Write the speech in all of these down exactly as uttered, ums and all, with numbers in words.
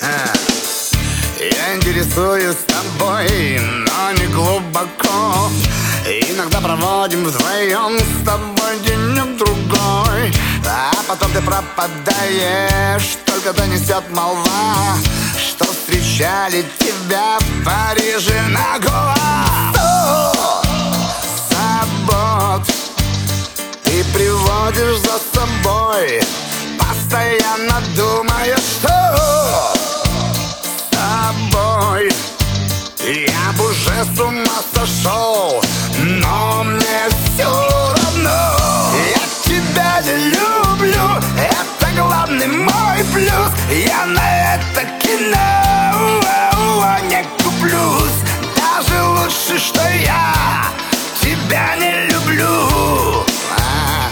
Я интересуюсь тобой, но не глубоко. Иногда проводим вдвоем с тобой денек-другой, а потом ты пропадаешь, только донесет молва, что встречали тебя в Париже наголо. Сто забот ты приводишь за собой, постоянно думая, что с тобой я бы уже с ума сошел, но мне все равно. Я тебя не люблю, это главный мой плюс. Я на это кино не куплюсь. Даже лучше, что я тебя не люблю. а,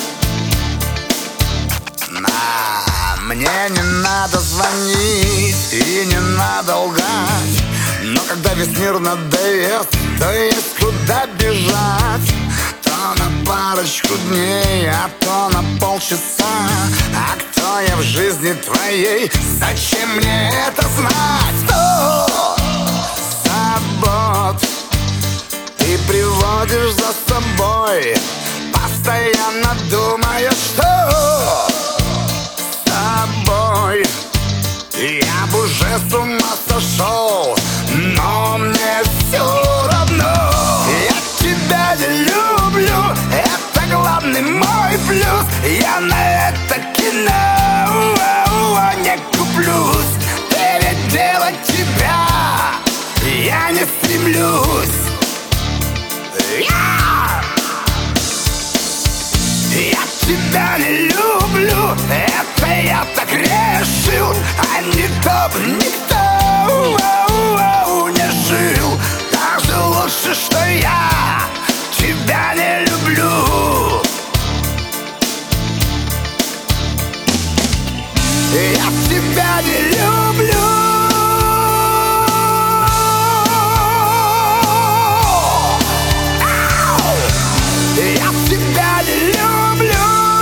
а, Мне не надо звонить и не надо лгать, но когда весь мир надоест, то есть куда бежать. То на парочку дней, а то на полчаса. А кто я в жизни твоей? Зачем мне это знать? Сто забот ты приводишь за собой, постоянно думая, что с тобой я бы уже с ума сошел, но мне все равно. Я тебя не люблю, это главный мой плюс. Я на это кино не куплюсь. Переделать тебя я не стремлюсь. Я, я тебя не люблю, это я так решил, а не то б никто не жил. Даже лучше, что я тебя не люблю. Я тебя не люблю. Я тебя не люблю.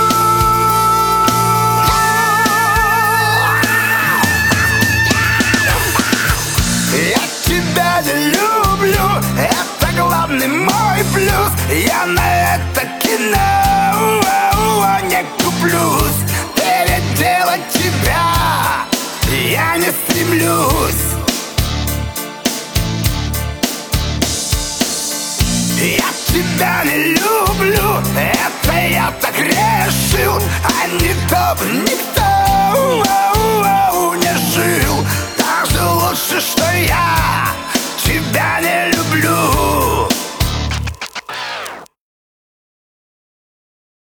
Я тебя не люблю, это главный мой плюс. Я на это кино не куплюсь. Переделать тебя я не стремлюсь. Я тебя не люблю, это я так решил, а не то б никто не жил. Даже лучше, что